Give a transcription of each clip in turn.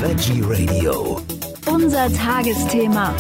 Veggie Radio. Unser Tagesthema.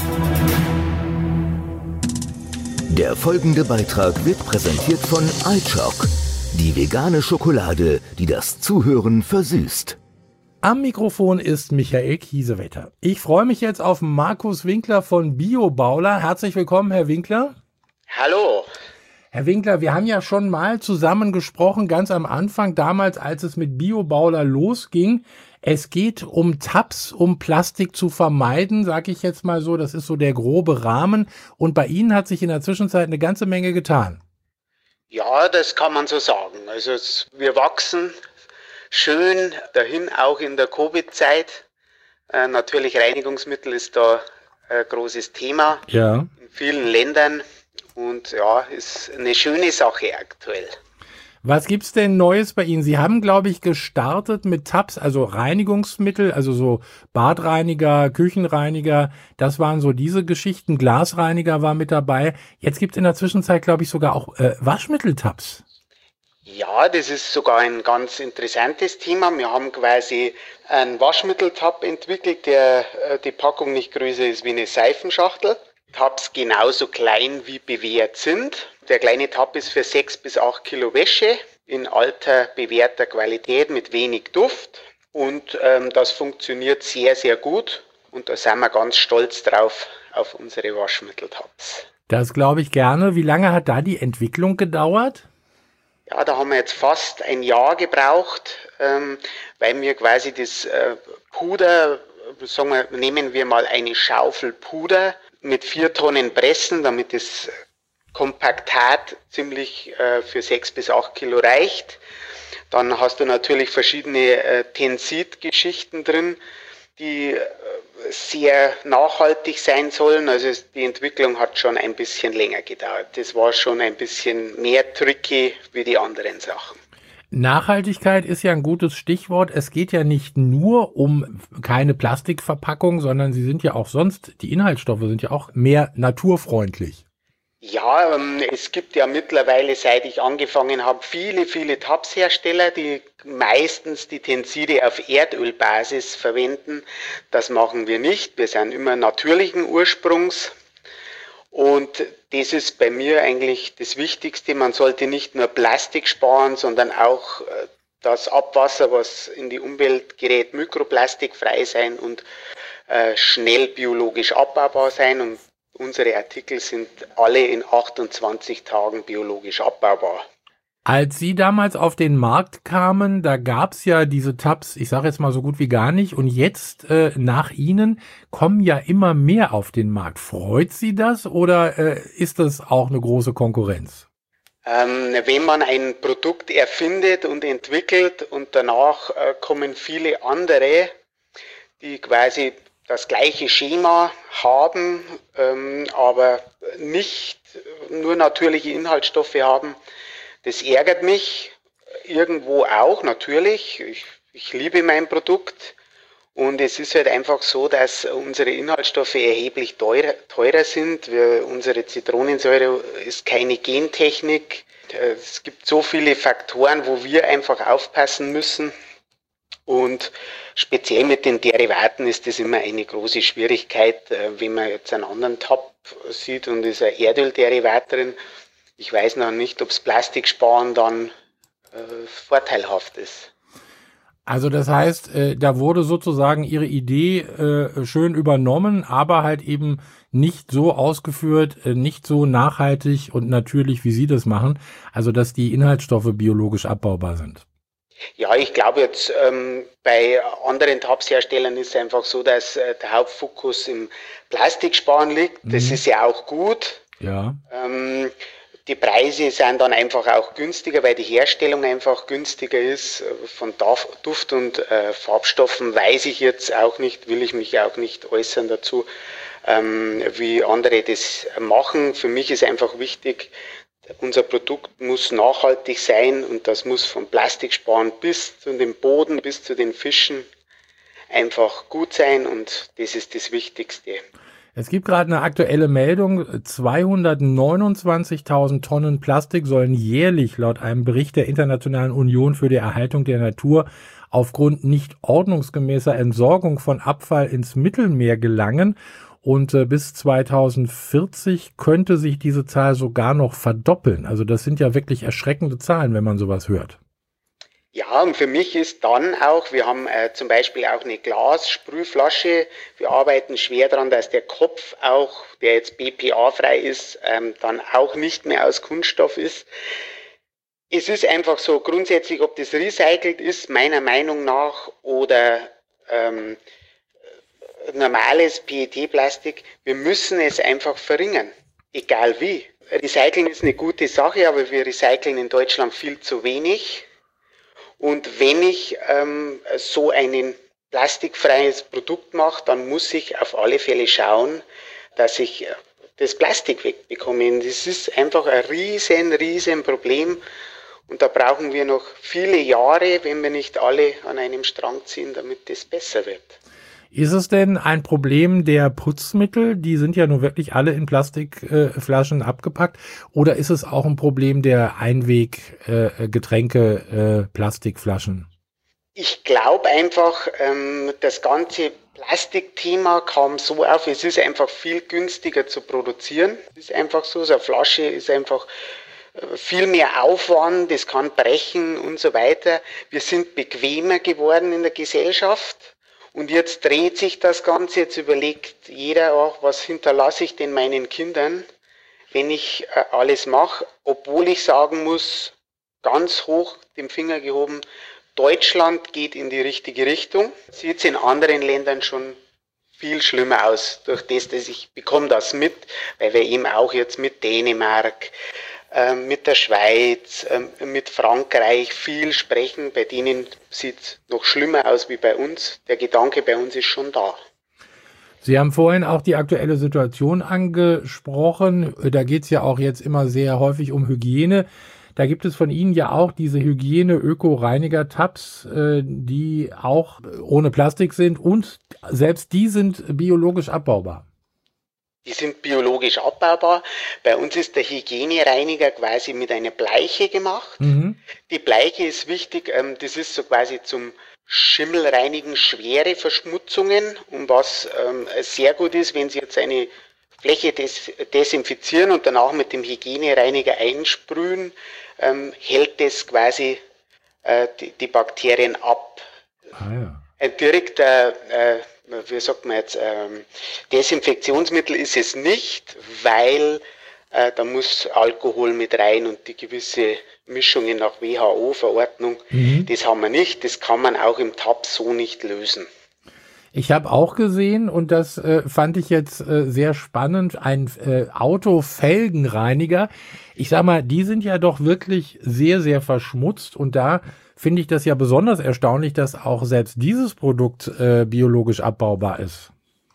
Der folgende Beitrag wird präsentiert von iChoc, die vegane Schokolade, die das Zuhören versüßt. Am Mikrofon ist Michael Kiesewetter. Ich freue mich jetzt auf Markus Winkler von Bio-Bauler. Herzlich willkommen, Herr Winkler. Hallo. Herr Winkler, wir haben ja schon mal zusammen gesprochen, ganz am Anfang, damals, als es mit Bio-Bauler losging. Es geht um Tabs, um Plastik zu vermeiden, sage ich jetzt mal so. Das ist so der grobe Rahmen. Und bei Ihnen hat sich in der Zwischenzeit eine ganze Menge getan. Ja, das kann man so sagen. Also wir wachsen schön dahin, auch in der Covid-Zeit. Natürlich Reinigungsmittel ist da ein großes Thema in vielen Ländern. Und ja, ist eine schöne Sache aktuell. Was gibt's denn Neues bei Ihnen? Sie haben, glaube ich, gestartet mit Tabs, also Reinigungsmittel, also so Badreiniger, Küchenreiniger. Das waren so diese Geschichten. Glasreiniger war mit dabei. Jetzt gibt's in der Zwischenzeit, glaube ich, sogar auch Waschmitteltabs. Ja, das ist sogar ein ganz interessantes Thema. Wir haben quasi einen Waschmitteltab entwickelt, der die Packung nicht größer ist wie eine Seifenschachtel. Tabs genauso klein wie bewährt sind. Der kleine Tab ist für 6 bis 8 Kilo Wäsche in alter, bewährter Qualität mit wenig Duft. Und das funktioniert sehr, sehr gut. Und da sind wir ganz stolz drauf, auf unsere Waschmitteltabs. Das glaube ich gerne. Wie lange hat da die Entwicklung gedauert? Ja, da haben wir jetzt fast ein Jahr gebraucht, weil wir quasi das Puder, sagen wir, nehmen wir mal eine Schaufel Puder mit 4 Tonnen pressen, damit das Kompaktat ziemlich für 6 bis 8 Kilo reicht. Dann hast du natürlich verschiedene Tensid-Geschichten drin, die sehr nachhaltig sein sollen. Also die Entwicklung hat schon ein bisschen länger gedauert. Das war schon ein bisschen mehr tricky wie die anderen Sachen. Nachhaltigkeit ist ja ein gutes Stichwort. Es geht ja nicht nur um keine Plastikverpackung, sondern sie sind ja auch sonst, die Inhaltsstoffe sind ja auch mehr naturfreundlich. Ja, es gibt ja mittlerweile, seit ich angefangen habe, viele Tabshersteller, die meistens die Tenside auf Erdölbasis verwenden. Das machen wir nicht. Wir sind immer natürlichen Ursprungs. Und das ist bei mir eigentlich das Wichtigste. Man sollte nicht nur Plastik sparen, sondern auch das Abwasser, was in die Umwelt gerät, mikroplastikfrei sein und schnell biologisch abbaubar sein. Und unsere Artikel sind alle in 28 Tagen biologisch abbaubar. Als Sie damals auf den Markt kamen, da gab's ja diese Tabs, ich sage jetzt mal so gut wie gar nicht. Und jetzt nach Ihnen kommen ja immer mehr auf den Markt. Freut Sie das oder ist das auch eine große Konkurrenz? Wenn man ein Produkt erfindet und entwickelt und danach kommen viele andere, die quasi das gleiche Schema haben, aber nicht nur natürliche Inhaltsstoffe haben, das ärgert mich irgendwo auch, natürlich. Ich liebe mein Produkt und es ist halt einfach so, dass unsere Inhaltsstoffe erheblich teurer sind. Unsere Zitronensäure ist keine Gentechnik. Es gibt so viele Faktoren, wo wir einfach aufpassen müssen. Und speziell mit den Derivaten ist das immer eine große Schwierigkeit, wenn man jetzt einen anderen Tab sieht und ist ein Erdölderivat drin. Ich weiß noch nicht, ob das Plastiksparen dann vorteilhaft ist. Also das heißt, da wurde sozusagen Ihre Idee schön übernommen, aber halt eben nicht so ausgeführt, nicht so nachhaltig und natürlich, wie Sie das machen. Also dass die Inhaltsstoffe biologisch abbaubar sind. Ja, ich glaube jetzt bei anderen Tabsherstellern ist es einfach so, dass der Hauptfokus im Plastiksparen liegt. Das ist ja auch gut. Ja. Die Preise sind dann einfach auch günstiger, weil die Herstellung einfach günstiger ist. Von Duft- und Farbstoffen weiß ich jetzt auch nicht, will ich mich auch nicht äußern dazu, wie andere das machen. Für mich ist einfach wichtig, unser Produkt muss nachhaltig sein und das muss vom Plastiksparen bis zu dem Boden, bis zu den Fischen einfach gut sein und das ist das Wichtigste. Es gibt gerade eine aktuelle Meldung, 229.000 Tonnen Plastik sollen jährlich laut einem Bericht der Internationalen Union für die Erhaltung der Natur aufgrund nicht ordnungsgemäßer Entsorgung von Abfall ins Mittelmeer gelangen. Und bis 2040 könnte sich diese Zahl sogar noch verdoppeln. Also das sind ja wirklich erschreckende Zahlen, wenn man sowas hört. Ja, und für mich ist dann auch, wir haben zum Beispiel auch eine Glassprühflasche. Wir arbeiten schwer daran, dass der Kopf auch, der jetzt BPA-frei ist, dann auch nicht mehr aus Kunststoff ist. Es ist einfach so grundsätzlich, ob das recycelt ist, meiner Meinung nach, oder normales PET-Plastik, wir müssen es einfach verringern, egal wie. Recyceln ist eine gute Sache, aber wir recyceln in Deutschland viel zu wenig. Und wenn ich so ein plastikfreies Produkt mache, dann muss ich auf alle Fälle schauen, dass ich das Plastik wegbekomme. Das ist einfach ein riesen Problem. Und da brauchen wir noch viele Jahre, wenn wir nicht alle an einem Strang ziehen, damit das besser wird. Ist es denn ein Problem der Putzmittel? Die sind ja nun wirklich alle in Plastikflaschen abgepackt. Oder ist es auch ein Problem der Einweggetränke, Plastikflaschen? Ich glaube einfach, das ganze Plastikthema kam so auf, es ist einfach viel günstiger zu produzieren. Es ist einfach so, so eine Flasche ist einfach viel mehr Aufwand, es kann brechen und so weiter. Wir sind bequemer geworden in der Gesellschaft. Und jetzt dreht sich das Ganze, jetzt überlegt jeder auch, was hinterlasse ich denn meinen Kindern, wenn ich alles mache, obwohl ich sagen muss, ganz hoch den Finger gehoben, Deutschland geht in die richtige Richtung. Sieht es in anderen Ländern schon viel schlimmer aus. Durch das, dass ich bekomme das mit, weil wir eben auch jetzt mit Dänemark, mit der Schweiz, mit Frankreich viel sprechen. Bei denen sieht es noch schlimmer aus wie bei uns. Der Gedanke bei uns ist schon da. Sie haben vorhin auch die aktuelle Situation angesprochen. Da geht es ja auch jetzt immer sehr häufig um Hygiene. Da gibt es von Ihnen ja auch diese Hygiene-Öko-Reiniger-Tabs, die auch ohne Plastik sind und selbst die sind biologisch abbaubar. Die sind biologisch abbaubar. Bei uns ist der Hygienereiniger quasi mit einer Bleiche gemacht. Mhm. Die Bleiche ist wichtig, das ist so quasi zum Schimmelreinigen schwere Verschmutzungen. Und was sehr gut ist, wenn Sie jetzt eine Fläche desinfizieren und danach mit dem Hygienereiniger einsprühen, hält das quasi die Bakterien ab. Ah, ja. Ein direkter wie sagt man jetzt, Desinfektionsmittel ist es nicht, weil da muss Alkohol mit rein und die gewisse Mischungen nach WHO-Verordnung, das haben wir nicht, das kann man auch im Tab so nicht lösen. Ich habe auch gesehen, und das fand ich jetzt sehr spannend, ein Autofelgenreiniger. Ich sag mal, die sind ja doch wirklich sehr verschmutzt, und da finde ich das ja besonders erstaunlich, dass auch selbst dieses Produkt biologisch abbaubar ist.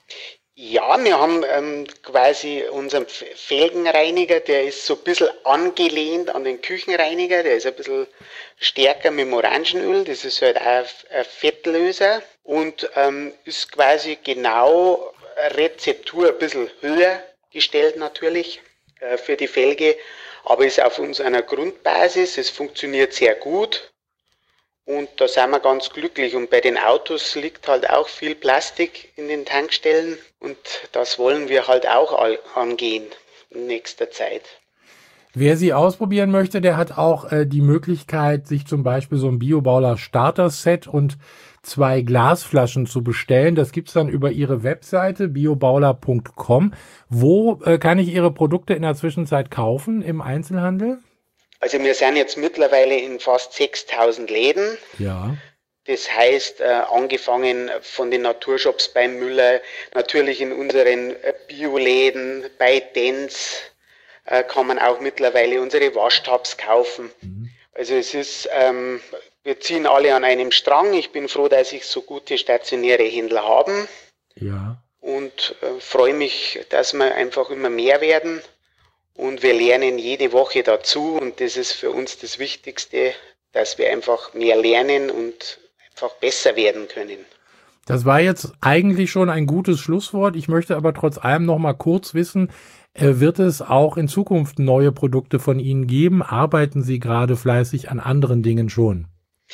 Ja, wir haben quasi unseren Felgenreiniger, der ist so ein bisschen angelehnt an den Küchenreiniger, der ist ein bisschen stärker mit dem Orangenöl, das ist halt auch ein Fettlöser und ist quasi genau Rezeptur ein bisschen höher gestellt natürlich für die Felge, aber ist auf unserer Grundbasis, es funktioniert sehr gut. Und da sind wir ganz glücklich. Und bei den Autos liegt halt auch viel Plastik in den Tankstellen. Und das wollen wir halt auch angehen in nächster Zeit. Wer sie ausprobieren möchte, der hat auch die Möglichkeit, sich zum Beispiel so ein Biobauler Starter-Set und 2 Glasflaschen zu bestellen. Das gibt's dann über Ihre Webseite biobauler.com. Wo kann ich Ihre Produkte in der Zwischenzeit kaufen im Einzelhandel? Also wir sind jetzt mittlerweile in fast 6.000 Läden. Ja. Das heißt, angefangen von den Naturshops bei Müller, natürlich in unseren Bioläden, bei Dents kann man auch mittlerweile unsere Waschtabs kaufen. Mhm. Also es ist, wir ziehen alle an einem Strang. Ich bin froh, dass ich so gute stationäre Händler haben. Ja. Und freue mich, dass wir einfach immer mehr werden. Und wir lernen jede Woche dazu und das ist für uns das Wichtigste, dass wir einfach mehr lernen und einfach besser werden können. Das war jetzt eigentlich schon ein gutes Schlusswort. Ich möchte aber trotz allem noch mal kurz wissen, wird es auch in Zukunft neue Produkte von Ihnen geben? Arbeiten Sie gerade fleißig an anderen Dingen schon?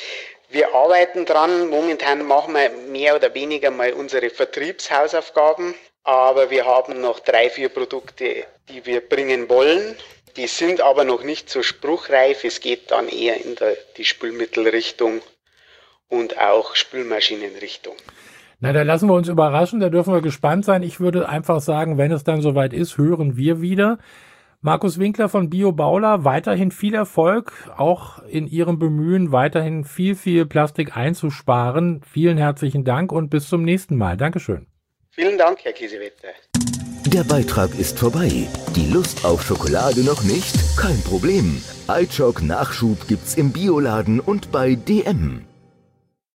Wir arbeiten dran. Momentan machen wir mehr oder weniger mal unsere Vertriebshausaufgaben. Aber wir haben noch 3, 4 Produkte, die wir bringen wollen. Die sind aber noch nicht so spruchreif. Es geht dann eher in die Spülmittelrichtung und auch Spülmaschinenrichtung. Na, da lassen wir uns überraschen, da dürfen wir gespannt sein. Ich würde einfach sagen, wenn es dann soweit ist, hören wir wieder. Markus Winkler von BioBaula, weiterhin viel Erfolg, auch in Ihrem Bemühen, weiterhin viel Plastik einzusparen. Vielen herzlichen Dank und bis zum nächsten Mal. Dankeschön. Vielen Dank, Herr Kiesewetter. Der Beitrag ist vorbei. Die Lust auf Schokolade noch nicht? Kein Problem. iChoc Nachschub gibt's im Bioladen und bei DM.